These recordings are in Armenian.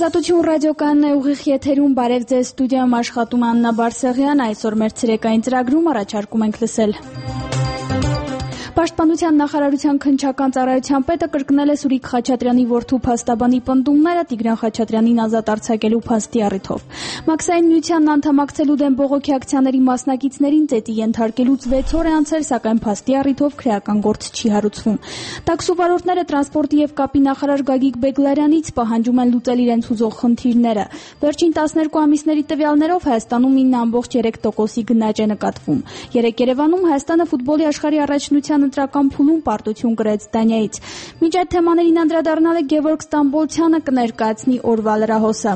Ազատություն ռադիոկայանն է ուղիղ եթերում, բարև ձեզ, ստուդիայում աշխատում Աննա Բարսեղյան, այսօր մեր ցերեկային ծրագրում առաջարկում ենք լսել. Պաշտպանության նախարարության քննչական ծառայության պետը կրկնել է Սուրիկ Խաչատրյանի որդու փաստաբանի պնդումները Տիգրան Խաչատրյանին ազատ արձակելու փաստի առիթով։ Մաքսային միությանն անդամակցելու դեմ բողոքի ակցիաների մասնակիցներին ծեծի ենթարկելուց 6 օր է անցել, սակայն փաստի առիթով քրեական գործ չի հարուցվում։ Տաքսուվարորդները տրանսպորտի եւ կապի նախարար Գագիկ Բեգլարյանից պահանջում են լուծել իրենց ուզող խնդիրները։ Վերջին 12 ամիսների տվյալներով Հայաստանում 9.3%-ի գնաճ է նկատվում։ Երեկ Երևանում Հայաստանը ֆուտբոլի աշխարհի առաջնության ընտրական փուլում պարտություն կրեց Դանիայից։ Մինչ այդ թեմաներին անդրադառնալ է Գևորգ Ստամբոլցյանը, կներկայացնի օրվա լրահոսը։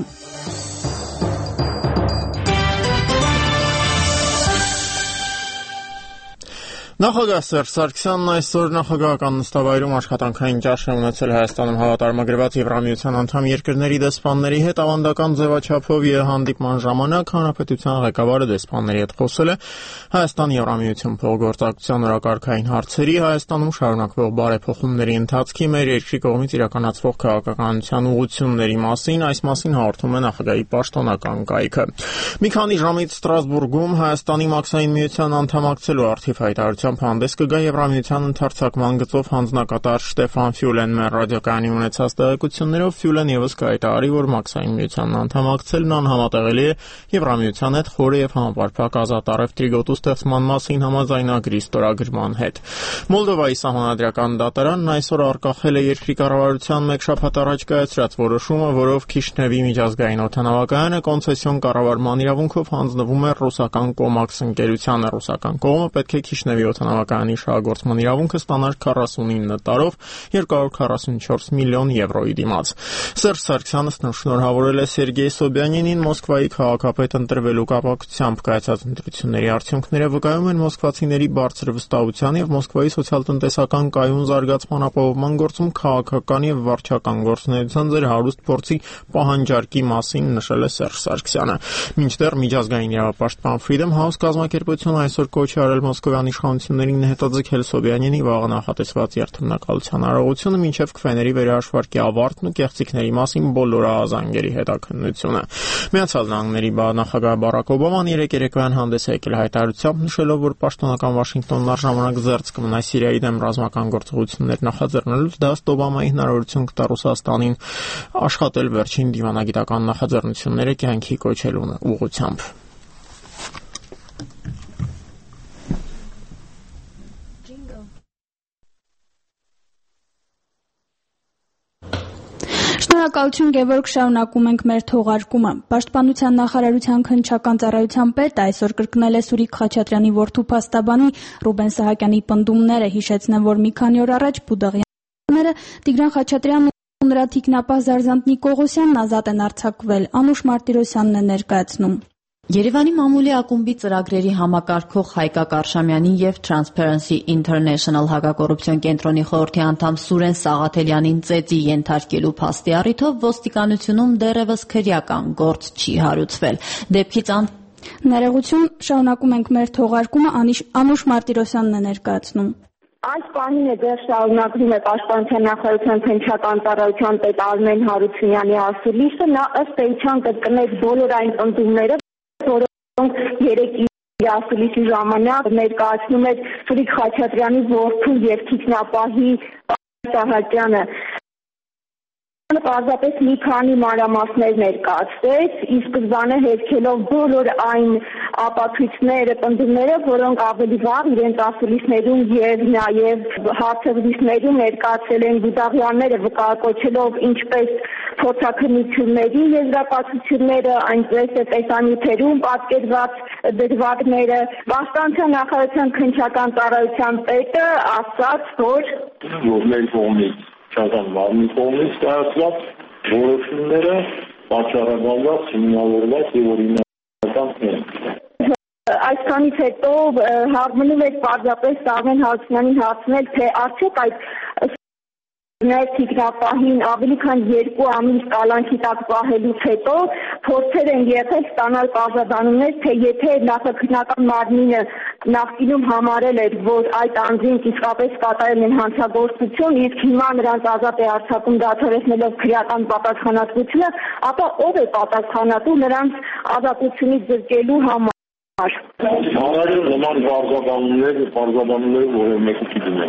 Նախագահ Սերժ Սարգսյանն այսօր նախագահական նստավայրում աշխատանքային ճաշ է ունեցել Հայաստանում հավատարմագրված Եվրամիության անդամ երկրների դեսպանների հետ ավանդական ձևաչափով եւ հանդիպման ժամանակ հանրապետության ղեկավարը դեսպանների հետ խոսել է Հայաստան-Եվրամիություն փոխգործակցության օրակարգային հարցերի, Հայաստանում շարունակվող բարեփոխումների ընթացքի, մեր երկրի կողմից իրականացվող քաղաքականության ուղղությունների մասին, այս մասին հաղորդում է նախագահի պաշտոնական կայքը։ Մի քանի ժամից Ստրասբուրգում Հայաստանի Մաքսային միության անդամակցելու արդիվ հայտարարության հանդես կգա Եվրամիության ընդարձակման գծով հանձնակատար Շտեֆան Ֆյուլեն մեր ռադիոկայանի ունեցած տեղեկություններով Ֆյուլեն եւս կհայտարարի, որ Մաքսային միությանն անդամակցելն անհամատեղելի է Եվրամիության հետ խորը եւ համապարփակ ազատ առևտրի գոտու ստեղծման մասին համաձայնագրի ստորագրման հետ։ Մոլդովայի սահմանադրական դատարանն այսօր արգախել է երկրի կառավարության մեկ շաբաթ առաջ կայացրած որոշումը, որով Քիշնևի միջազգային օդանավակայանը կոնցեսիոն կառավարման իրավունքով հանձնվում է ռուսական Կոմաքս ընկերությանը։ Ռուսական կողմը պետք է Քիշնևի օդանավակայանի շահագործման իրավունքը ստանար 49 տարով 244 միլիոն եվրոյի դիմաց։ Սերժ Սարգսյանը շնորհավորել է Սերգեյ Սոբյանինին Մոսկվայի քաղաքապետ ընտրվելու կապակցությամբ կայացած ընտրությունների արդյունքները վկայում են մոսկվացիների բարձր վստահության եւ Մոսկվայի սոցիալ-տնտեսական կայուն զարգացման ապահովման գործում քաղաքական եւ վարչական գործունեության ձեր հարուստ փորձի պահանջարկի մասին նշել է Սերժ Սարգսյանը։ Մինչդեռ միջազգային իրավապաշտպան Freedom House կազմակերպությունը այսօր կոչ է արել Մոսկվյան իշխանություններին հետաձգել Սոբյանինի վաղը նախատեսված երթմնակալության արարողությունը մինչև քվեների վերահաշվարկի ավարտն ու կեղծիքների մասին բոլոր ահազանգերի հետաքննությունը։ Միացյալ Նահանգների նախագահ Բարակ Օբաման երեկ երեկոյան հանդես է եկել հայտարարությամբ, նշելով, որ պաշտոնական Վաշինգտոնն առժամանակ զերծ կմնա Սիրիայի դեմ ռազմական գործողություններ նախաձեռնելուց, դա ըստ Օբամայի հնարավորություն կտա Ռուսաստանին աշխատել վերջին դիվանագիտական նախաձեռնությունները կյանքի կոչելու ուղղությամբ։ Շնորհակալություն Գևորգ, շարունակում ենք մեր թողարկումը։ Պաշտպանության նախարարության քննչական ծառայության պետը այսօր կրկնել է Սուրիկ Խաչատրյանի որդու փաստաբանի Ռուբեն Սահակյանի պնդումները, հիշեցնեմ, որ մի քանի օր առաջ Բուդաղյանները Տիգրան Խաչատրյանն ու նրա թիկնապահ Զարզանտ Նիկողոսյանն ազատ են արձակվել, Անուշ Մարտիրոսյանն է ներկայացնում։ Երևանի մամուլի ակումբի ծրագրերի համակարգող Հայկակ Արշամյանի եւ Transparency International հակակոռուպցիոն կենտրոնի խորհրդի անդամ Սուրեն Սաղաթելյանին ծեծի ենթարկելու փաստի առիթով ոստիկանությունում դեռևս քրեական գործ չի հարուցվել։ Դեպքից ներողություն, շարունակում ենք մեր թողարկումը, Անուշ Մարտիրոսյանն է ներկայացնում։ Այս բանին է դեռ շարունակվում է Պաշտպանության նախարարության քննչական ծառայության պետ Արմեն Հարությունյանի ասուլիսը, նա ըստ էության կրկնեց բոլոր այն պնդումները, որոնք երեկ իր ասուլիսի ժամանակ ներկայացնում էր Սուրիկ Խաչատրյանի որդու եւ թիկնապահի Սահակյանը։ Պարզապես մի քանի մանրամասներ ներկայացրեց, ի սկզբանե հերքելով բոլոր այն ապացույցները, պնդումները, որոնք ավելի վաղ իրենց ասուլիսներում եւ նաեւ հարցազրույցներում ներկայացել են Բուդաղյանները, վկայակոչելով ինչպես փորձաքննությունների եզրակացությունները, այնպես է տեսանյութերում պատկերված դրվագները։ Պաշտպանության նախարարության քննչական ծառայության պետը ասաց, որ մեր կողմից Չազան մարմնի կողմից կայացված որոշումները պատճառաբանված, հիմնավորված եւ օրինական են։ Այսքանից հետո հարմարում է պարզապես Արմեն Հարությունյանին հարցնել, թե արդյոք այդ Թիկնապահին ավելի քան 2 ամիս կալանքի տակ պահելուց հետո փորձեր են եղել ստանալ պարզաբանումներ, թե եթե նախաքննական մարմինը նախկինում համարել էր, որ այդ անձին իսկապես կատարել են հանցագործություն, իսկ հիմա նրանց ազատ է արձակում դադարեցնելով քրեական պատասխանատվությունը, ապա ով է պատասխանատու նրանց ազատությունից զրկելու համար։ Հանրային նման պարզաբանումներ, որը մեկը չգիտեն։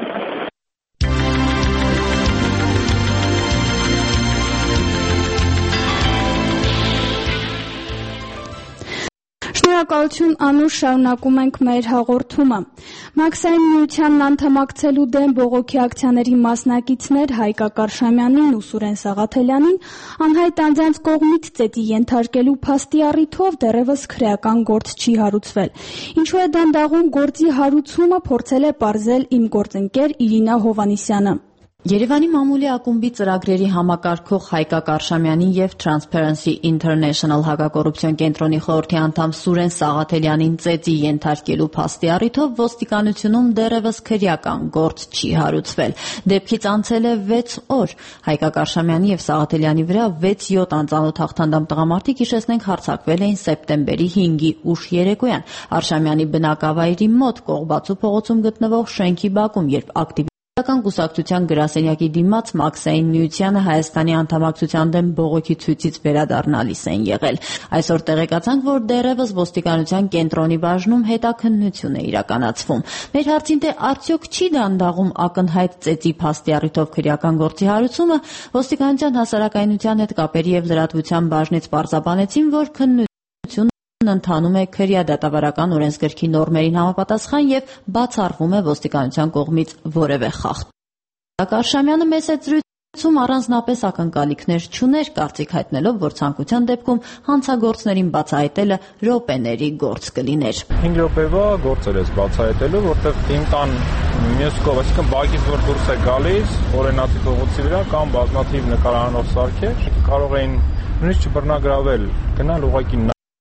Շնորհակալություն Անուշ, շարունակում ենք մեր հաղորդումը։ Մաքսային միությանն անդամակցելու դեմ բողոքի ակցիաների մասնակիցներ Հայկ Ակարշամյանին ու Սուրեն Սաղաթելյանին անհայտ անձանց կողմից ծեծի ենթարկելու փաստի առիթով դեռևս քրեական գործ չի հարուցվել։ Ինչու է դանդաղում գործի հարուցումը, փորձել է պարզել իմ գործընկեր Իրինա Հովանիսյանը։ Երևանի մամուլի ակումբի ծրագրերի համակարգող Հայկ Ակարշամյանին եւ Transparency International հակակոռուպցիոն կենտրոնի խորհրդի անդամ Սուրեն Սաղաթելյանին ծեծի ենթարկելու փաստի առիթով ոստիկանությունում դեռևս քրեական գործ չի հարուցվել։ Դեպքից անցել է 6 օր։ Հայկ Ակարշամյանի եւ Սաղաթելյանի վրա 6-7 անծանոթ հաղթանդամ տղամարդիկ հիշեցնենք հարձակվել էին սեպտեմբերի 5-ի ուշ երեկոյան Արշամյանի բնակավայրի մոտ Կողբացու փողոցում գտնվող շենքի բակում, երբ ակտիվիստական կուսակցության գրասենյակի դիմաց Մաքսային միությանը Հայաստանի անդամակցության դեմ բողոքի ցույցից վերադառնալիս են եղել։ Այսօր տեղեկացանք, որ դեռևս ոստիկանության կենտրոնի բաժնում հետաքննություն է իրականացվում։ Մեր հարցին թե արդյոք չի դանդաղում ակնհայտ ծեծի փաստի առիթով քրեական գործի հարուցումը, ոստիկանության հասարակայնության հետ կապերի եւ լրատվության բաժնից պարզաբանեցին, որ քննությունը ընթանում է քրեադատավարական օրենսգրքի նորմերին համապատասխան եւ բացառվում է ոստիկանության կողմից որևէ խախտ։ Ակարշամյանը մեծ զրույցում առանձնապես ակնկալիքներ չուներ, կարծիք հայտնելով, որ ցանկության դեպքում հանցագործներին բացահայտելը րոպեների գործ կլիներ։ 5 րոպեվա գործեր ես բացահայտելու, որտեղ իմ տան մյուս կողմը, այսինքն բակից որ դուրս է գալիս, օրենացի փողոցի վրա կամ բազմաթիվ նկարահանող սարքեր կարող էին նույնիսկ չբռնագրավել, գնալ ուղղակի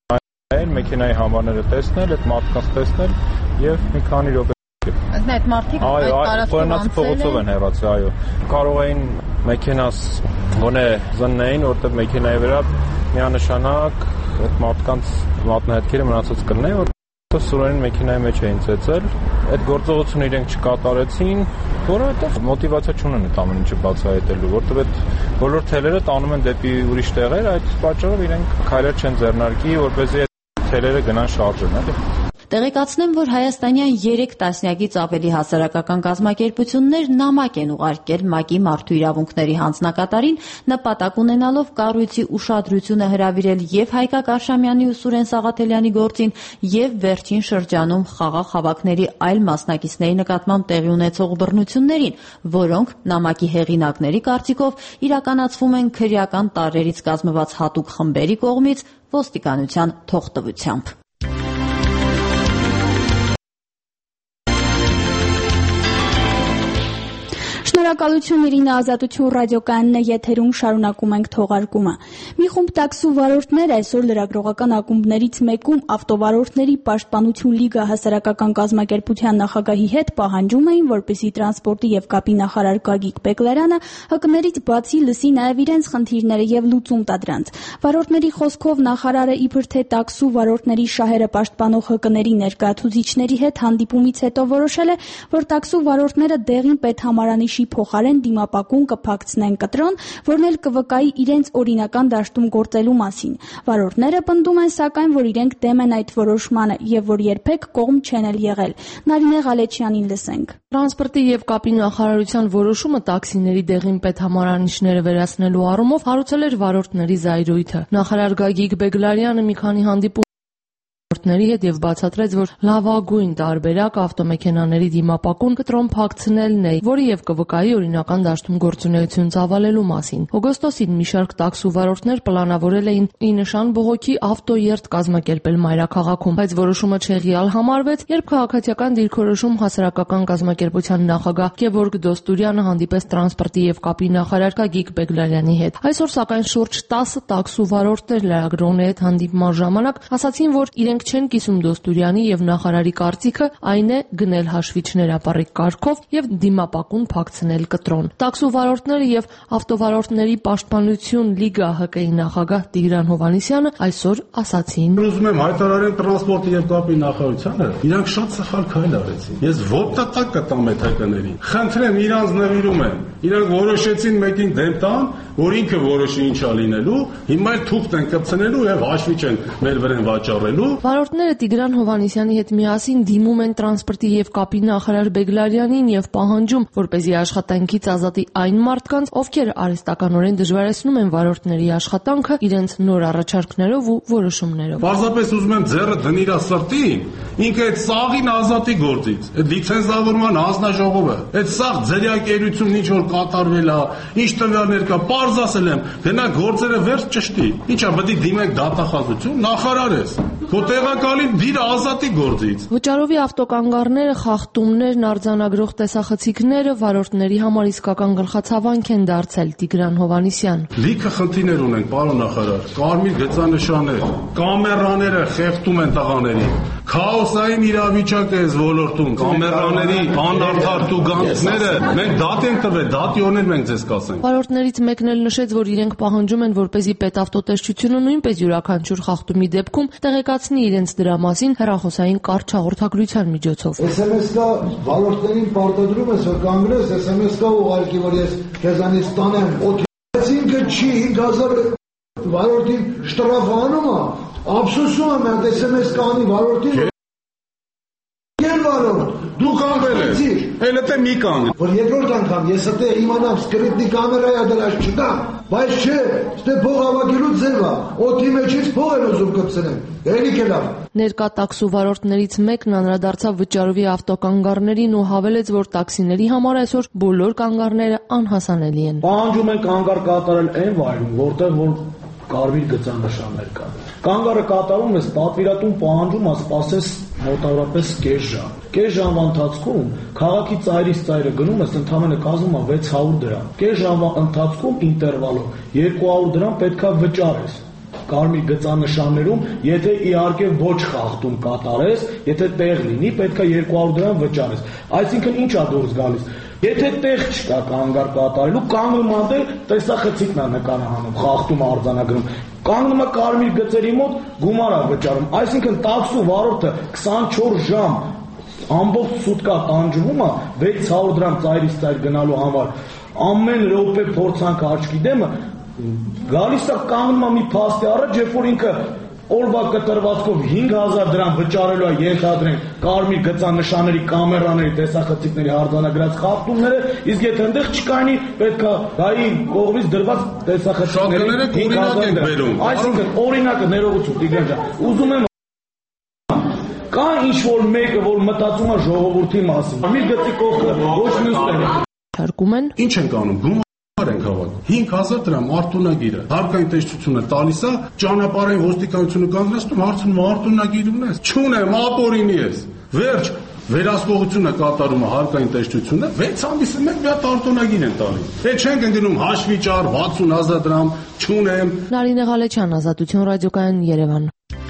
մեքենայի համարները տեսնել, այդ մարդկանց տեսնել եւ մի քանի րոպե։ Այսինքն այդ մարդիկ այդ տարածքով փողոցով են հեռացել, այո։ Կարող էին մեքենաս գոնե զննեին, որտեղ մեքենայի վրա միանշանակ այդ մարդկանց մատնահետքերը մնացած կլինեն, որտեղ Սուրենին մեքենայի մեջ էին ծեծել։ Այդ գործողությունը իրենք չկատարեցին, որովհետեւ մոտիվացիա չունեն այդ ամեն ինչը բացահայտելու, որտեղ այդ բոլոր թելերը տանում են դեպի ուրիշ տեղեր, այդ պատճառով իրենք քայլեր չեն ձեռնարկի, որպեսզի թելերը գնան շարժեն, էլի։ Տեղեկացնեմ, որ հայաստանյան 3 տասնյակից ավելի հասարակական կազմակերպություններ նամակ են ուղարկել ՄԱԿ-ի մարդու իրավունքների հանձնակատարին, նպատակ ունենալով կառույցի ուշադրությունը հրավիրել եւ Հայկ Ակարշամյանի ու Սուրեն Սաղաթելյանի գործին եւ վերջին շրջանում խաղաղ հավաքների այլ մասնակիցների նկատմամբ տեղի ունեցող բռնություններին, որոնք նամակի հեղինակների կարծիքով իրականացվում են քրեական տարրերից կազմված հատուկ խմբերի կողմից ոստիկանության թողտվությամբ։ Շնորհակալություն Իրինա, Ազատություն ռադիոկայանն է եթերում, շարունակում ենք թողարկումը։ Մի խումբ տաքսու վարորդներ այսօր լրագրողական ակումբներից մեկում ավտովարորդների պաշտպանություն լիգա հասարակական կազմակերպության նախագահի հետ պահանջում էին, որպեսզի տրանսպորտի եւ կապի նախարար Գագիկ Բեգլարյանը ՀԿ-ներից բացի լսի նաեւ իրենց խնդիրները եւ լուծում տա դրանց։ Վարորդների խոսքով նախարարը իբր թե տաքսու վարորդների շահերը պաշտպանող ՀԿ-ների ներկայացուցիչների հետ հանդիպումից հետո որոշել է, որ տաքսու վարորդները դեղին պետհամարանիշի փոխարեն դիմապակուն կփակցնեն կտրոն, որն էլ կվկայի իրենց օրինական դաշտում գործելու մասին։ Վարորդները պնդում են սակայն, որ իրենք դեմ են այդ որոշմանը եւ որ երբեք կողմ չեն եղել։ Նարինե Ղալեչյանին լսենք։ Տրանսպորտի եւ կապի նախարարության որոշումը տաքսիների դեղին պետհամարանիշները վերացնելու առումով հարուցել էր վարորդների զայրույթը։ Նախարար Գագիկ Բեգլարյանը մի քանի հանդիպում վարորդների հետ եւ բացատրեց, որ լավագույն տարբերակ ավտոմեքենաների դիմապակուն կտրոն փակցնելն է, որը եւ կվկայի օրինական դաշտում գործունեություն ծավալելու մասին։ Օգոստոսին մի շարք տաքսու վարորդներ պլանավորել էին ի նշան բողոքի ավտոերթ կազմակերպել մայրաքաղաքում, բայց որոշումը չեղյալ համարվեց, երբ քաղաքացիական դիրքորոշում հասարակական կազմակերպության նախագահ Գևորգ Դոստուրյանը հանդիպեց տրանսպորտի եւ կապի նախարար Գագիկ Բեգլարյանի հետ։ Այսօր սակայն շուրջ 10 տաքսու վարորդներ լրագրողների հետ հանդիպման ժամանակ ասացին, որ իրենք մեկ չեն կիսում Դոստուրյանի եւ նախարարի կարծիքը, այն է գնել հաշվիչներ ապառիկ կարգով եւ դիմապակուն փակցնել կտրոն։ Տաքսու վարորդները եւ ավտովարորդների պաշտպանություն Լիգա ՀԿ-ի նախագահ Տիգրան Հովհաննիսյանը այսօր ասացին. Ուզում եմ հայտարարել տրանսպորտի եւ կապի նախարարությանը, իրանք շատ սխալ քայլ արեցին։ Ես ոտտակա կտամ այդ ՀԿ-ներին։ Խնդրեմ, իրանց նվիրում եմ։ Իրանք որոշեցին մեկին դեմ տան, որ ինքը որոշի ինչա լինելու, հիմա էլ թուղթ են կպցնելու եւ հաշվիչ են մեր վրան վաճառելու։ Վարորդները Տիգրան Հովհաննիսյանի հետ միասին դիմում են տրանսպորտի եւ կապի նախարար Բեգլարյանին եւ պահանջում, որպեսզի աշխատանքից ազատի այն մարդկանց, ովքեր արհեստականորեն դժվարեցնում են վարորդների աշխատանքը իրենց նոր առաջարկներով ու որոշումներով։ Պարզապես ուզում եմ ձեռը դնիրա սրտին, ինքը այդ սաղին ազատի գործից, այդ լիցենզավորման հանձնաժողովը, այդ սաղ ձերյակերությունն ինչ որ կատարվել է, ինչ տվյալներ կա, պարզ ասել եմ, գնա գործերը վերջ ճշտի։ Ինչա պետք է դիմեք դատախազություն, նախարար ես։ Քո տեղակալին դիր ազատի գործից։ Վճարովի ավտոկանգառները, խախտումներն, արձանագրող տեսախցիկները վարորդների համար իսկական գլխացավանք են դարձել Տիգրան Հովհաննիսյան։ Լիքը խնդիրներ ունենք, պարոն նախարար, կարմիր գծանշաններ, կամերաները խեղդում են տղաներին, քաոսային իրավիճակ է այս ոլորտում, կամերաների անարդար տուգանքները, մենք դատ ենք տվել, դատիոներ մենք ձեզ կասենք։ Վարորդներից մեկն էլ նշեց, որ իրենք պահանջում են, որպեսզի պետավտոտեսչությունը նույնպես յուրաքանչյուր խախտումի դեպքում տեղեկացնի իրենց դրա մասին հեռախոսային կարճ հաղորդագրության միջոցով։ SMS կա, վարորդներին պարտադրում ես, որ կանգնես, SMS կա ուղարկի, որ ես քեզանից տանեմ, օթեցինքը չի 5000 վարորդին շտրաֆ անում է, ափսոսում եմ, այդ SMS կանի վարորդին դու կանգնել ես, էլ էտե մի կանգ։ Որ երկրորդ անգամ ես էտե իմանամ սկրիպտի կամերայա դրած չկա, բայց չէ, ստե փող հավաքելու ձև է, օդի մեջից փող են ուզում կպցնեն, ելիք է լավ։ Ներկա տաքսու վարորդներից մեկն անդրադարձավ Վճարովի ավտոկանգառներին ու հավելեց, որ տաքսիների համար այսօր բոլոր կանգառները անհասանելի են։ Պահանջում են կանգառ կատարել այն վայրում, որտեղ որ կարմիր գծանշաններ կան։ Կանգառը կատարում ես, պատվիրատուն պահանջում է սպասես մոտավորապես կես ժամ։ Կես ժամվա ընթացքում քաղաքի ծայրից ծայրը գնում ես, ընդամենը կազմում է 600 դրամ։ Կես ժամվա ընթացքում ինտերվալով 200 դրամ պետքա վճարես։ Կարմիր գծանշաններում, եթե իհարկե ոչ խախտում կատարես, եթե տեղ լինի, պետքա 200 դրամ վճարես։ Այսինքն ինչ է դուրս գալիս։ Եթե տեղ չկա կանգառ կատարելու, կանգնում անդե տեսախցիկն է նկարահանում, խախտում արձանագրում։ Կանգնում է կարմիր գծերի մոտ, գումար է վճարում։ Այսինքն տաքսու վարորդը 24 ժամ ամբողջ սուտկա տանջվում է 600 դրամ ծայրից ծայր գնալու համար։ Ամեն րոպե փորձանք աչքի դեմը գալիս է կանգնում է մի փաստի առաջ, երբ որ ինքը օրվա կտրվածքով 5000 դրամ վճարելու է ենթադրենք կարմիր գծանշանների, կամերաների, տեսախցիկների արձանագրած խախտումները, իսկ եթե այնտեղ չկանի, պետքա գայի կողմից դրված տեսախցիկների 5000 դրամ։ Այսինքն օրինակը ներողություն Տիգրան ջան, ուզում եմ կա ինչ-որ մեկը, որ մտածում է ժողովրդի մասին։ Մի գծի կողքը ոչ մյուսն է։ Թարգում են։ Ինչ են կանում։ Ենք հավաքում 5000 դրամ արտոնագիրը հարկային տեսչությունը տալիս է, ճանապարհային ոստիկանությունը կանգնեցնում, հարցնում արտոնագիր ունես, չունեմ, ապօրինի ես։ Վերջ վերահսկողությունը կատարում է հարկային տեսչությունը, 6 ամիսը մեկ մի հատ արտոնագիր են տալի։ Դե չենք ընդունում հաշվիճար 60000 դրամ, չունեմ։ Նարինե Ղալեչյան, Ազատություն ռադիոկայան, Երևան։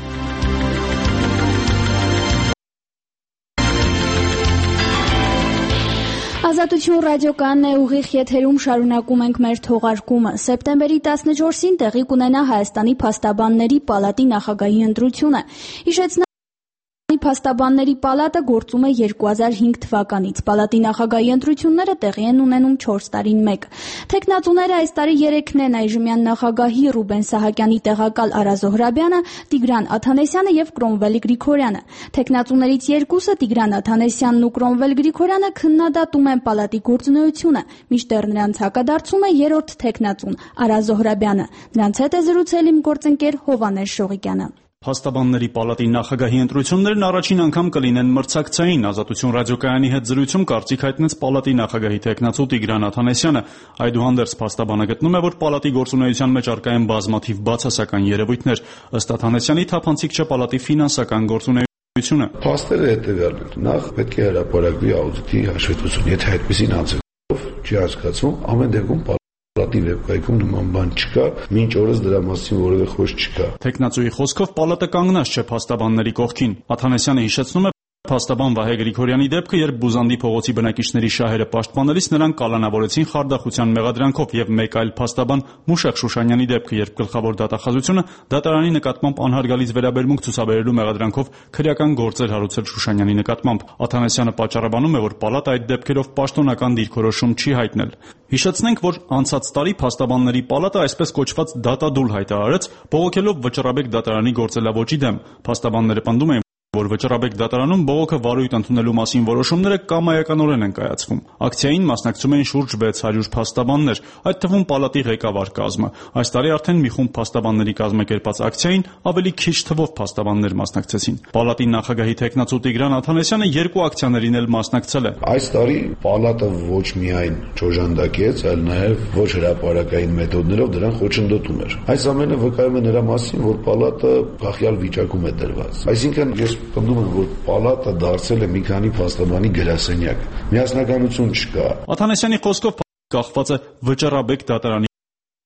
Ազատություն ռադիոկայանն է, ուղիղ եթերում շարունակում ենք մեր թողարկումը։ Սեպտեմբերի 14-ին տեղի կունենա Հայաստանի փաստաբանների պալատի նախագահի ընտրությունը։ Փաստաբանների պալատը գործում է 2005 թվականից։ Պալատի նախագահի ընտրությունները տեղի են ունենում 4 տարին մեկ։ Թեկնածուները այս տարի 3-ն են՝ այժմյան նախագահի Ռուբեն Սահակյանի տեղակալ Արա Զոհրաբյանը, Տիգրան Աթանեսյանը եւ Կրոմվել Գրիգորյանը։ Թեկնածուներից երկուսը՝ Տիգրան Աթանեսյանն ու Կրոմվել Գրիգորյանը քննադատում են պալատի գործունեությունը, մինչդեռ նրանց հակադարձում է երրորդ թեկնածուն Արա Զոհրաբյանը։ Նրանց հետ է զրուցել իմ գործընկեր Հովհաննես Շողիկյանը։ Փաստաբանների պալատի նախագահի ընտրություններն առաջին անգամ կլինեն մրցակցային։ Ազատություն ռադիոկայանի հետ զրույցում կարծիք հայտնեց պալատի նախագահի թեկնածու Տիգրան Աթանեսյանը։ Այդուհանդերձ փաստաբանը գտնում է, որ պալատի գործունեության մեջ առկա են բազմաթիվ բացասական երևույթներ։ Ըստ Աթանեսյանի թափանցիկ չէ պալատի ֆինանսական գործունեությունը։ Փաստերը հետևյալն են։ Նախ պետք է հրապարակվի աուդիտի հաշվետվություն, եթե այդպեսին անձով չի հասկացվում, ամեն դեպքում Պալատի վեբկայքում նման բան չկա, մինչ օրս դրա մասին որևէ խոսք չկա։ Տեխնացուի խոսքով պալատը կանգնած չէ փաստաբանների կողքին։ Աթանեսյանը հիշեցնում է փաստաբան Վահե Գրիգորյանի դեպքը, երբ Բուզանդի փողոցի բնակիչների շահերը պաշտպանելիս նրան կալանավորեցին խարդախության մեղադրանքով, եւ մեկ այլ փաստաբան Մուշեղ Շուշանյանի դեպքը, երբ գլխավոր դատախազությունը դատարանի նկատմամբ անհարգալից վերաբերմունք ցուցաբերելու մեղադրանքով քրեական գործեր հարուցել Շուշանյանի նկատմամբ։ Աթանեսյանը պատճառաբանում է, որ պալատը այդ դեպքերով պաշտոնական դիրքորոշում չի հայտնել։ Հիշեցնենք, որ անցած տարի փաստաբանների պալատը այսպես կոչված դատադուլ հայտարարեց, բողոքելով Վճռաբեկ դատարանի գործելավոճի դեմ։ Փաստաբանները պնդում էին, որ Վճռաբեկ դատարանում բողոքը վարույթ ընդունելու մասին որոշումները կամայականորեն են կայացվում։ Ակցիային մասնակցում էին շուրջ 600 փաստաբաններ, այդ թվում պալատի ղեկավար կազմը։ Այս տարի արդեն մի խումբ փաստաբանների կազմակերպած ակցիային ավելի քիչ թվով փաստաբաններ մասնակցեցին։ Պալատի նախագահի տեխնացու Տիգրան Աթանեսյանը երկու ակցիաներին էլ մասնակցել է։ Այս տարի պալատը ոչ միայն չոժանդակեց, այլ նաև ոչ հրապարակային մեթոդներով դրան խոչընդոտում էր։ Այս ամենը վկայում է նրա մասին, որ պալատը գախյալ վիճակում է դրված։ Այսինքն ես պնդում եմ, որ պալատը դարձել է մի քանի փաստաբանի գրասենյակ։ Միասնականություն չկա։ Աթանեսյանի խոսքով կախված է Վճռաբեկ դատարանի։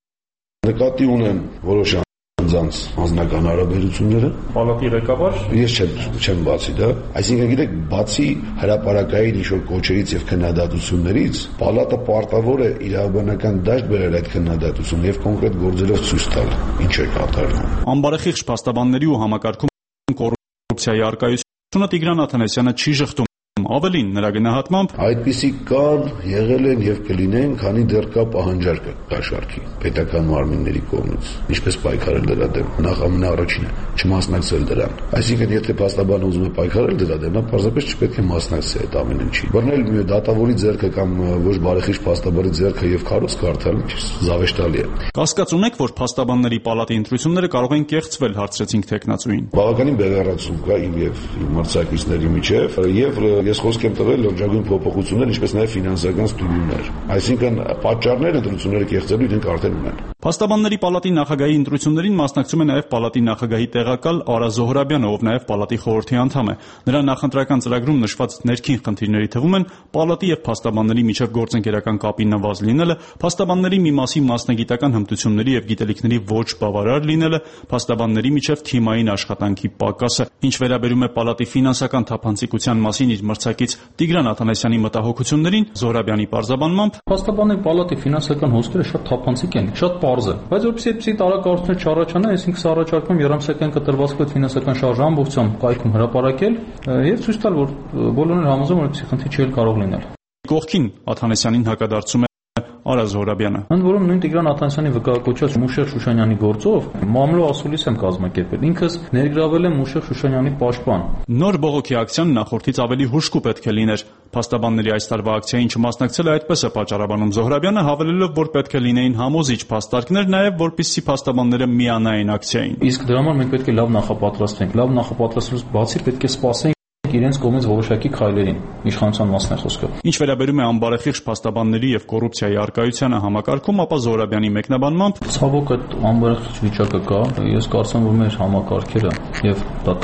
Նկատի ունեմ որոշ անձանց անձնական հարաբերությունները։ Պալատի ղեկավար։ Ես չեմ բացի դա։ Այսինքն գիտեք, բացի հրապարակային ինչ-որ կոչերից եւ քննադատություններից, պալատը պարտավոր է իրավաբանական դաշտ բերել այդ քննադատությունը եւ կոնկրետ գործերով ցույց տալ ինչ է կատարվում։ Անբարեխիղճ փաստաբանների ու համակարգում կոռուպցիայի արկայությունը Տիգրան Աթանեսյանը չի շղթում։ Ավելին, նրա գնահատմամբ այդպիսի կան, եղել են եւ կլինեն, քանի դեռ կա պահանջարկը կաշառքի պետական մարմինների կողմից, ինչպես պայքարել դրա դեմ։ Նախ ամենաառաջինը չմասնակցել դրան։ Այսինքն, եթե փաստաբանը ուզում է պայքարել դրա դեմ, նա պարզապես չպետք է մասնակցի այդ ամեն ինչի։ Բռնել դատավորի ձեռքը կամ ոչ բարեխիղճ փաստաբանի ձեռքը եւ քարոզ կարդալ զավեշտալի է։ Կասկած ունեք, որ փաստաբանների պալատի ընտրությունները կարող են կեղծվել, հարցրեցինք տեխնացուին։ Բավականին բեղառացում կա իմ եւ մրցակիցների միջեւ եւ ես խոսք եմ տվել լրջագույն փոփոխություններ, ինչպես նաև ֆինանսական ստուգումներ։ Այսինքն պատճառները ընտրությունները կեղծելու իրենք արդեն ունեն։ Փաստաբանների պալատի նախագահի ընտրություններին մասնակցում է նաև պալատի նախագահի տեղակալ Արա Զոհրաբյանը, ով նաև պալատի խորհրդի անդամ է։ Նրա նախընտրական ծրագրում նշված ներքին խնդիրների թվում են պալատի եւ փաստաբանների միջև գործընկերական կապի նվազ լինելը, փաստաբանների մի մասի մասնագիտական հմտությունների եւ գիտելիքների ոչ բավարար լինելը, փաստաբանների միջև թիմային աշխատանքի պակասը։ Ինչ վերաբերում է պալատի ֆինանսական թափանցիկության մասին իր մրցակից Տիգրան Աթանեսյանի մտահոգություններին, Զոհրաբյանի պարզաբանմամբ փաստաբանների պալատի ֆինանսական հոսքերը շատ թափանցիկ են, շատ պարզ է, բայց որպեսզի այդպիսի տարակառուցումներ չառաջանա, այսինքն սա առաջարկում երամսական կտրվածքով այդ ֆինանսական շարժը ամբողջությամբ կայքում հրապարակել եւ ցույց տալ, որ բոլորն համոզում են, որ այդպիսի խնդիր չի կարող լինել։ Կողքին Աթանեսյանին հակադարձում Արա Զոհրաբյանը։ Ընդ որում նույն Տիգրան Աթանեսյանի վկայակոչած Մուշեղ Շուշանյանի գործով մամլո ասուլիս եմ կազմակերպել։ Ինքս ներգրավել եմ Մուշեղ Շուշանյանի պաշտպան։ Նոր բողոքի ակցիան նախորդից ավելի հուժկու պետք է լիներ։ Փաստաբանների այս տարվա ակցիային չմասնակցելը այդպես է պատճառաբանում Զոհրաբյանը, հավելելով, որ պետք է լինեին համոզիչ փաստարկներ, նաև որպեսզի փաստաբանները միանային ակցիային։ Իսկ դրա համար մենք պետք է լավ նախապատրաստվենք։ Լավ նախապատրաստելուց բացի պետք է սպասենք իրենց կողմից որոշակի քայլերին, իշխանության մասն է խոսքը։ Ինչ վերաբերում է անբարեխիղճ փաստաբանների եւ կոռուպցիայի արկայությանը համակարգում, ապա Զոհրաբյանի մեկնաբանմամբ ցավոք այդ անբարեխիղճ վիճակը կա։ Ես կարծում եմ, որ մեր համակարգերը եւ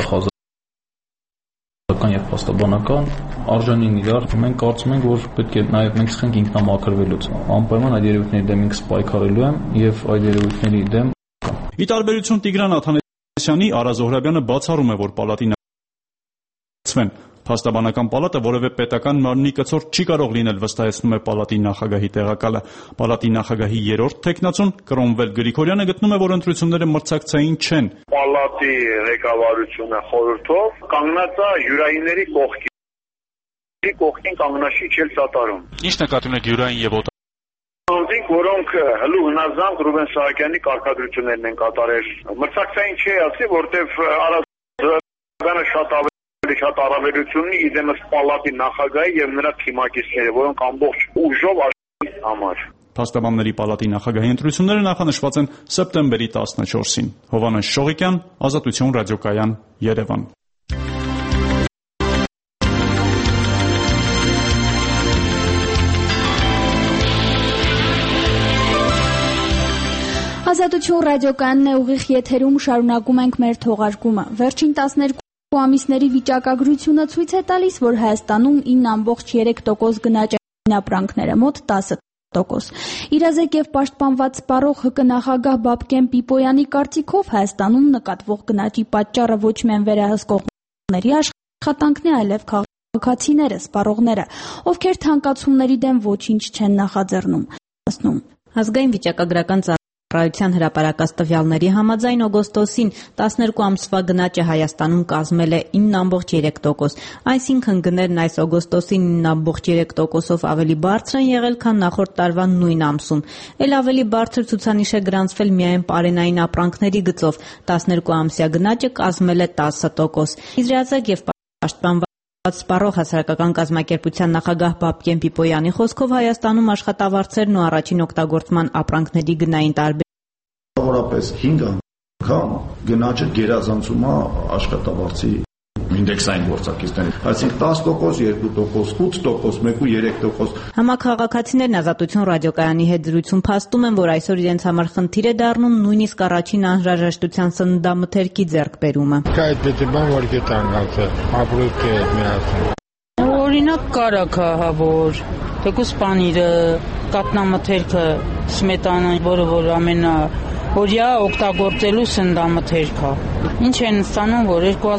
դատախազական եւ փաստաբանական արժանին իրար։ Մենք կարծում ենք, որ պետք է նաեւ մենք սկսենք ինքնամաքրվելուց։ Անպայման այդ երևույթների դեմ ինքս պայքարելու եմ եւ այդ երևույթների դեմ։ Ի տարբերություն Տիգրան Աթանեսյանի, Արա Զոհրաբյանը բացառում է, որ պալատի Փաստաբանական պալատը որևէ պետական մարմնի կցորդ չի կարող լինել, վստահեցնում է պալատի նախագահի տեղակալը։ Պալատի նախագահի երրորդ տեխնացուն Կրոմվել Գրիգորյանը գտնում է, որ ընտրությունները մրցակցային չեն։ Պալատի ղեկավարությունը խորհրդով կանգնած է յուրայինների կողքին կանգնաշի չել սատարում։ Ինչ նկատի ունեք յուրային եւ Անձինք, որոնք հլու հնազանդ Ռուբեն Սահակյանի կարգադրություններն են կատարել։ Մրցակցային չի ասի, որտեվ Արա Զոհրաբյանը շատ առավելություն ունի իդեմս պալատի նախագահի եւ նրա թիմակիցները, որոնք ամբողջ ուժով աշխատեն համար։ Փաստաբանների պալատի նախագահի ընտրությունները նախանշված են սեպտեմբերի 14-ին։ Հովհաննես Շողիկյան, Ազատություն ռադիոկայան, Երևան։ Ազատություն ռադիոկայանն է ուղիղ եթերում, շարունակում ենք մեր թողարկումը։ Վերջին 12 ամիսների վիճակագրությունը ցույց է տալիս, որ Հայաստանում 9.3% գնաճ են ապրանքները, մոտ 10 Իրազեկ եւ պաշտպանված սպառող ՀԿ նախագահ Բաբկեն Պիպոյանի կարծիքով Հայաստանում նկատվող գնաճի պատճառը ոչ միայն վերահսկողների աշխատանքն է, այլև քաղաքացիները, սպառողները, ովքեր թանկացումների դեմ ոչինչ չեն նախաձեռնում։ Ազգային վիճակագրական ծառայության հրապարակած տվյալների համաձայն օգոստոսին 12 ամսվա գնաճը Հայաստանում կազմել է 9.3%, այսինքն գներն այս օգոստոսին 9.3%-ով ավելի բարձր են եղել, քան նախորդ տարվա նույն ամսում։ Էլ ավելի բարձր ցուցանիշ է գրանցվել միայն պարենային ապրանքների գծով, 12 ամսյա գնաճը կազմել է 10%։ Իրազեկ եւ պաշտպանված Սպառող հասարակական կազմակերպության նախագահ Բաբկեն Պիպոյանի խոսքով Հայաստանում աշխատավարձերն ու առաջին օգտագործման ապրանքների գնային տարբերակորապես 5 անգամ գնաճը գերազանցում է աշխատավարձի ինդեքսային գործակիցներին, այսինքն 10%, 2%, 8%, 1.3%։ Համաքաղաքացիներն Ազատություն ռադիոկայանի հետ զրույցում փաստում են, որ այսօր իրենց համար խնդիր է դառնում նույնիսկ առաջին անհրաժեշտության սննդամթերքի ձեռքբերումը։ Այդ բան որ կտանգած է, ապրոց է միացում։ Օրինակ կարակա, որ թեկուս պանիրը, կատնամթերքը, սմետանան, որ ամենա օրյա օգտագործելու սննդամթերք է։ Ինչ են ստանում, որ 2000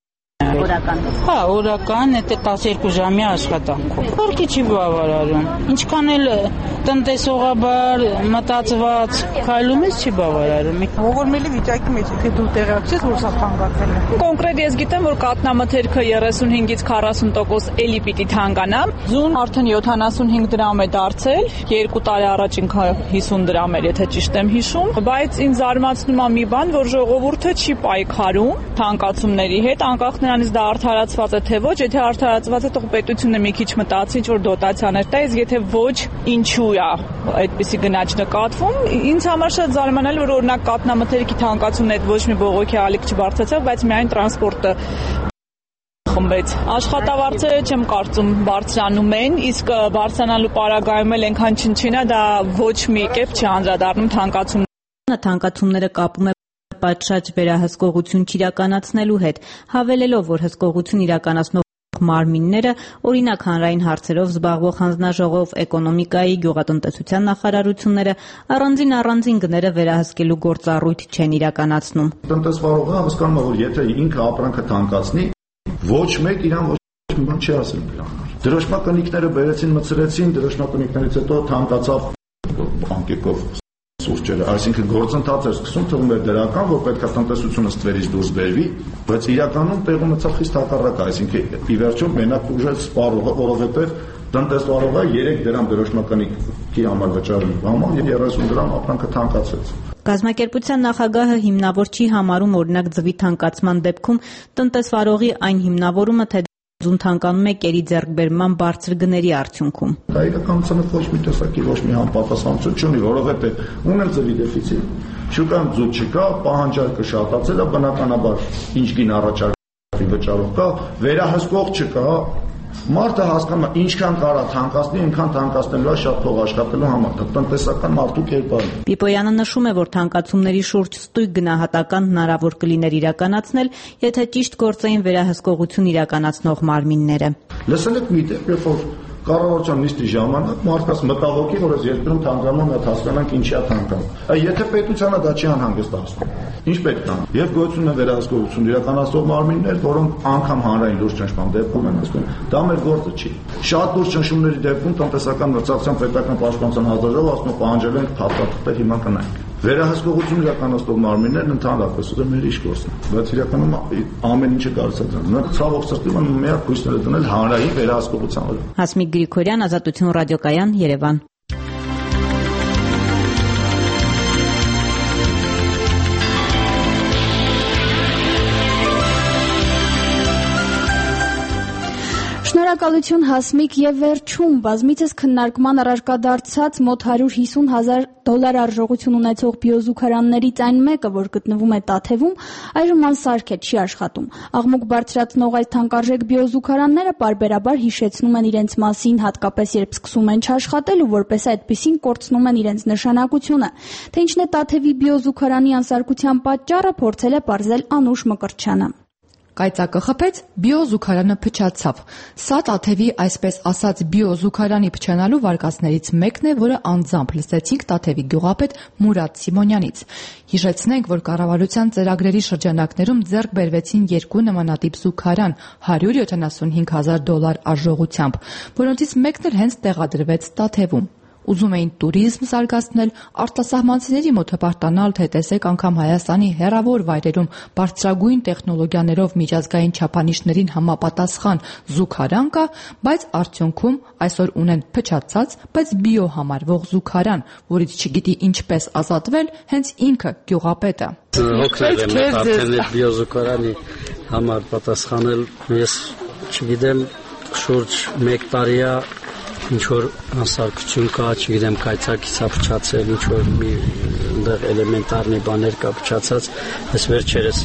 Հա, օրական, դա 12 ժամյա աշխատանքով։ Որքի չի բավարարում։ Ինչքան էլ տնտեսողաբար մտածված քայլում ես չի բավարարում։ Ողորմելի վիճակի մեջ է, դու տեղյակ ես, որ սա թանկացել է։ Կոնկրետ ես գիտեմ, որ կատնամթերքը 35-ից 40% էլի պիտի թանկանա։ Ձուն արդեն 75 դրամ է դարձել, 2 տարի առաջ ինքը 50 դրամ էր, եթե ճիշտ եմ հիշում, բայց ինձ զարմացնում է մի բան, որ ժողովուրդը չի պայքարում թանկացումների հետ, անկախ նրանից դա արդարացված է թե ոչ, եթե արդարացված է, թող պետությունը մի քիչ մտածի, ինչ որ դոտացիաներ տա, իսկ եթե ոչ, ինչու է այդպիսի գնաճ նկատվում։ Ինձ համար շատ զարմանալի, որ օրինակ կատնամթերքի թանկացումն այդ ոչ մի բողոքի ալիք չբարձրացավ, բայց միայն տրանսպորտը խմբեց։ Աշխատավարձերը չեմ կարծում բարձրանում են, իսկ բարձրանալու պարագայում էլ այնքան չնչին է, դա ոչ մի կերպ չի անդրադառնում թանկացումներին։ Թանկացումները կապում է պատշաճ վերահսկողություն չիրականացնելու հետ, հավելելով, որ հսկողություն իրականացնող մարմինները, օրինակ հանրային հարցերով զբաղվող հանձնաժողով, էկոնոմիկայի, գյուղատնտեսության նախարարությունները առանձին գները վերահսկելու գործառույթ չեն իրականացնում։ Տնտեսվարողը հասկանում է, որ եթե ինքը ապրանքը թանկացնի, ոչ մեկ իրան ոչ մի բան չի ասել դրա համար։ Դրոշմակնիկները բերեցին, մցրեցին, դրոշմակնիկներից հետո թանկացավ անկեկով սուրճերը, այսինքն գործընթաց էր սկսում, թվում էր դրական, որ պետք է տնտեսությունը ստվերից դուրս բերվի, բայց իրականում տեղում ունեցավ խիստ հակառակը, այսինքն ի վերջո մենակ ուժեց սպառողը, որովհետև տնտեսվարողը 3 դրամ դրոշմակնիկի համար վճարել համար 30 դրամ ապրանքը թանկացեց։ Կազմակերպության նախագահը հիմնավոր չի համարում օրինակ ձվի թանկացման դեպքում տնտեսվարողի այն հիմնավորումը, թե ձուն թանկանում է կերի ձեռքբերման բարձր գների արդյունքում։ Դա իրականությունը ոչ մի տեսակի ոչ մի համապատասխանություն չունի, որովհետև ունեն ձվի դեֆիցիտ, շուկայում ձու չկա, պահանջարկը շատացել է, բնականաբար ինչ գին առաջարկի վճարող կա, վերահսկող չկա, մարդը հասկանում է ինչքան կարա թանկացնի, այնքան թանկացնելու է շատ փող աշխատելու համար, դա տնտեսական մարդու կերպարն է։ Պիպոյանը նշում է, որ թանկացումների շուրջ ստույգ գնահատական հնարավոր կլիներ իրականացնել, եթե ճիշտ գործեին վերահսկողություն իրականացնող մարմինները։ Լսել եք մի դեպք, երբ որ կառավարության նիստի ժամանակ մարդկանց մտահոգի, որ այս երկրում թանկանում է, հասկանանք ինչի է թանկանում։ Եթե պետությանը դա չի անհանգստացնում, ինչ պետք է։ Եվ գոյություն է վերահսկողություն իրականացնող մարմիններ, որոնք անգամ հանրային լուրջ ճնշման դեպքում են ասում, դա մեր գործը չի։ Շատ լուրջ ճնշումների դեպքում տնտեսական մրցակցության պետական պաշտպանության հանձնաժողովը ասում է պահանջել ենք փաստաթղթեր, հիմա կնայենք։ Վերահսկողություն իրականացնող մարմիններն ընդհանրապես դա մեր իշխ գործն է, բայց իրականում ամեն ինչը կարծես դրան։ Նրանք ցավոք սրտի միակ հույսները դնել հանրային վերահսկողության վրա։ Հասմիկ Գրիգորյան, Ազատություն ռադիոկայան, Երևան։ Շնորհակալություն Հասմիկ եւ վերջում բազմիցս քննարկման առարկա դարձած մոտ $150,000 արժողություն ունեցող բիոզուգարաններից այն մեկը, որ գտնվում է Տաթևում, այժմ անսարք է, չի աշխատում։ Աղմուկ բարձրացնող այս թանկարժեք բիոզուգարանները պարբերաբար հիշեցնում են իրենց մասին, հատկապես երբ սկսում են չաշխատել ու որպես այդպիսին կորցնում են իրենց նշանակությունը։ Թե ինչն է Տաթևի բիոզուգարանի անսարկության պատճառը, փորձել է պարզել Անուշ Մկրտչյանը։ Կայծակը խփեց, բիոզուգարանը փչացավ։ Սա Տաթևի այսպես ասած բիոզուգարանի փչանալու վարկածներից մեկն է, որը անձամբ լսեցինք Տաթևի գյուղապետ Մուրադ Սիմոնյանից։ Հիշեցնենք, որ կառավարության ծրագրերի շրջանակներում ձեռք բերվեցին 2 նմանատիպ զուգարան $175,000 արժողությամբ, որոնցից մեկն էլ հենց տեղադրվեց Տաթևում։ Ուզում էին տուրիզմ զարգացնել, արտասահմանցիների մոտ հպարտանալ, թե տեսեք անգամ Հայաստանի հեռավոր վայրերում բարձրագույն տեխնոլոգիաներով միջազգային չափանիշներին համապատասխան զուգարան կա, բայց արդյունքում այսօր ունեն փչացած, բայց բիո համարվող զուգարան, որից չգիտի ինչպես ազատվել հենց ինքը գյուղապետը։ Հոգնել եմ արդեն այդ բիոզուգարանի համար պատասխանել, ես չգիտեմ, շուրջ 1 տարի է ինչ-որ անսարքություն կա, չգիտեմ, կայծակից է փչացել, ինչ-որ մի այնտեղ էլեմենտար մի բաներ կա փչացած, այս վերջերս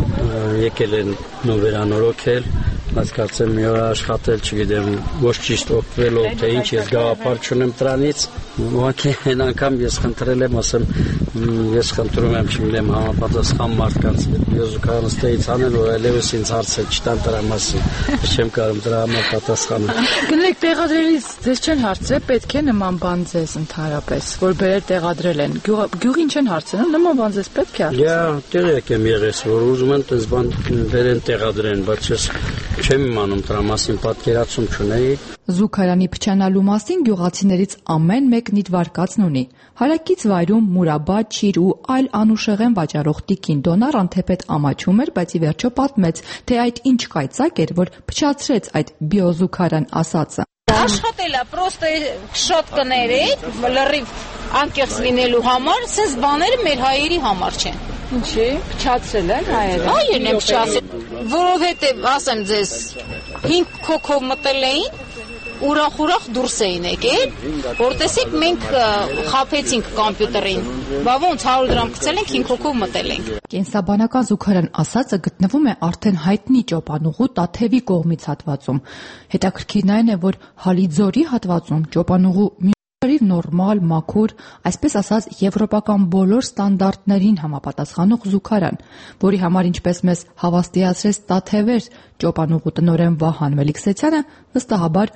եկել են նոր վերանորոգել, բայց կարծեմ մի օր աշխատել, չգիտեմ, ոչ ճիշտ օգտվելով, թե ինչ, ես գաղափար չունեմ դրանից, ուղղակի այն անգամ ես խնդրել եմ, ասեմ, ես խնդրում եմ, չգիտեմ, համապատասխան մարդկանց բիոզուգարանը ստեից անել, որ այլևս ինձ հարցը չտան դրա մասին, չեմ կարող դրա համար պատասխանել։ Գնեք տեղադրելիս ձեզ չեն հարցրել, պետք է նման բան ձեզ ընդհանրապես, որ բերել տեղադրել են։ Գյուղին չեն հարցնում, նման բան ձեզ պետք է հարցնել։ Յա, տեղյակ եմ եղել, որ ուզում են այդպես բան բերեն տեղադրեն, բայց ես չեմ իմանում դրա մասին, պատկերացում չունեի։ Զուգարանի փչանալու մասին գյուղացիներից ամեն մեկն իր վարկածն ունի։ Հարակից վայրում մուրաբա, չիր ու այլ անուշեղեն վաճառող տիկին Դոնար անթեպետ ամաչում էր, բայց ի վերջո պատմեց, թե այդ ինչ կայծակ էր, որ փչացրեց այդ բիոզուգարան ասածը։ Աշխատելա պրոստը շատ կներեք, լրիվ անկեղծ լինելու համար, սենց բաները մեր հայերի համար չեն։ Ինչի՞, փչացրել են հայերը։ Հայերն են փչացրել, որովհետև ասեմ ձեզ, 5 քոքով մտել էին, ուրախ դուրս էին եկել, որ տեսեք մենք խաբեցինք կոմպյուտերին, բա ոնց 100 դրամ գցել ենք, 5 քոքով մտել ենք։ Կենսաբանական զուգարան ասածը գտնվում է արդեն հայտնի Ճոպանուղու Տաթևի կողմից հատվածում։ Հետաքրքիրն այն է, որ Հալիձորի հատվածում Ճոպանուղու նորմալ, մաքուր, այսպես ասած եվրոպական բոլոր ստանդարտներին համապատասխանող զուգարան, որի համար ինչպես մեզ հավաստիացրեց Տաթևեր Ճոպանուղու տնօրեն Վահան Մելիքսեթյանը, վստահաբար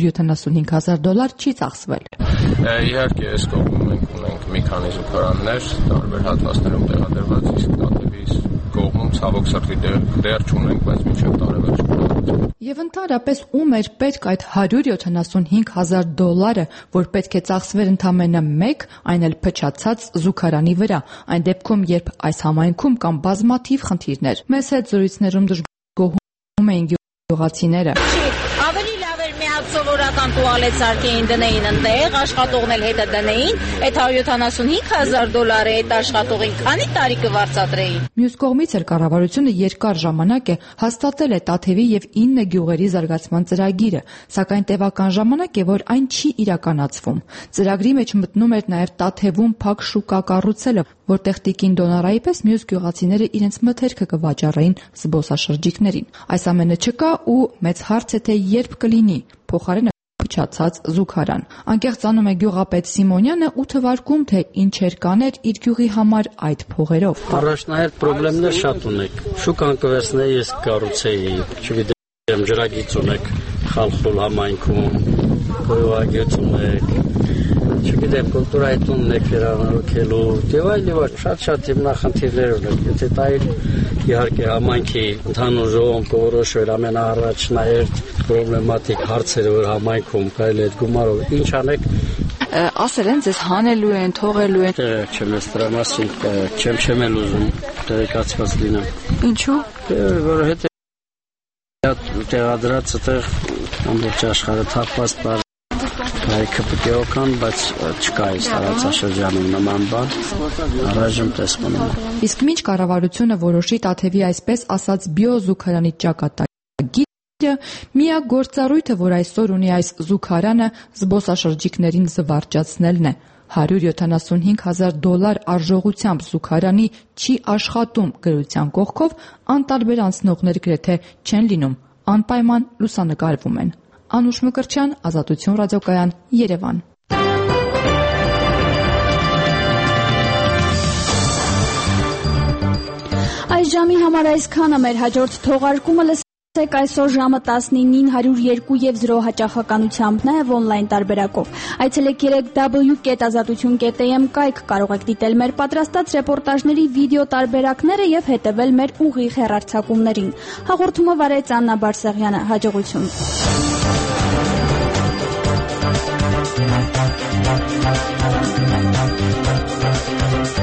$175,000 չի ծախսվել։ Իհարկե, այս կողմում մենք ունենք մի քանի զուգարաններ, տարբեր հատվածներում տեղադրված, իսկ Տաթևի կողմում ցավոք սրտի դեռ չունենք, բայց մինչև տարեվերջ կունենք։ Եվ ընդհանրապես ում էր պետք այդ $175,000, որ պետք է ծախսվեր ընդամենը մեկ, այն էլ փչացած զուգարանի վրա, այն դեպքում, երբ այս համայնքում կան բազմաթիվ խնդիրներ։ Մեզ հետ զրույցներում դժգոհում էին գյուղացիները։ Ավելի լավ էր մի հատ սովորական տուալետ սարքեին դնեին ընդեղ, աշխատողն էլ հետը դնեին, այդ $175,000 այդ աշխատողին քանի տարի կվարձատրեին։ Մյուս կողմից էր կառավարությունը երկար ժամանակ է հաստատել է Տաթևի եւ 9 գյուղերի զարգացման ծրագիրը, սակայն տևական ժամանակ է, որ այն չի իրականացվում։ Ծրագրի մեջ մտնում էր նաեւ Տաթևում փակ շուկա կառուցելը, որտեղ տիկին Դոնարայի պես մյուս գյուղացիները իրենց մթերքը կվաճառեին զբոսաշրջիկներին։ Այս ամենը չկա ու մեծ հարց է, թե երբ կլինի փոխարենը փչացած զուգարան։ Անկեղծանում է գյուղապետ Սիմոնյանը ու թվարկում, թե ինչեր կաներ իր գյուղի համար այդ փողերով։ Առաջնահերթ խնդիրներ շատ ունեք։ Շուկան կվերցնեի, ես կառուցեի, չգիտեմ, ջրագիծ ունեք Խալխուլ համայնքում, գյուղագիծ ունեք, չգիտեմ, կուլտուրայի տունն եք վերանորոգելու, եւ այլ շատ հիմնախնդիրներ ունենք։ Եթե դա իհարկե համայնքի ընդհանուր ժողովում կորոշվեր ամենաառաջնահերթ պրոբլեմատիկ հարցերը, որ համայնքում կարելի է գումարով ինչ անեք, ասել են ձեզ հանելու են, թողելու են։ Չեմ ես դրա մասին չեմ էլ ուզում տեղեկացված լինեմ։ Ինչու՞։ Որովհետեւ տեղադրած այդտեղ ամբողջ աշխարհը թափված բար հայքը պետք է օգան, բայց չկա այս տարածաշրջանում նման բան, առայժմ տեսնում եմ։ Իսկ մինչ կառավարությունը որոշի Տաթևի այսպես ասած բիոզուգարանի ճակատագիրը, միակ գործառույթը, որ այսօր ունի այս զուգարանը, զբոսաշրջիկներին զվարճացնելն է։ $175,000 արժողությամբ զուգարանի չի աշխատում գրության կողքով անտարբեր անցնողներ գրեթե չեն լինում, անպայման լուսանկարվում են։ Անուշ Մկրտչյան, Ազատություն ռադիոկայան, Երևան։ Այս ժամի համար այսքանը, մեր հաջորդ թողարկումը լսեք այսօր ժամը 19-ին 102 եւ 0 հաճախականությամբ, նաեւ on-line տարբերակով։ Այցելեք www.azatutun.am կայք, կարող եք դիտել մեր պատրաստած ռեպորտաժների վիդեո տարբերակները եւ հետեւել մեր ուղիղ հեռարձակումներին։ Հաղորդումը վարեց Աննա Բարսեղյանը, հաջողություն։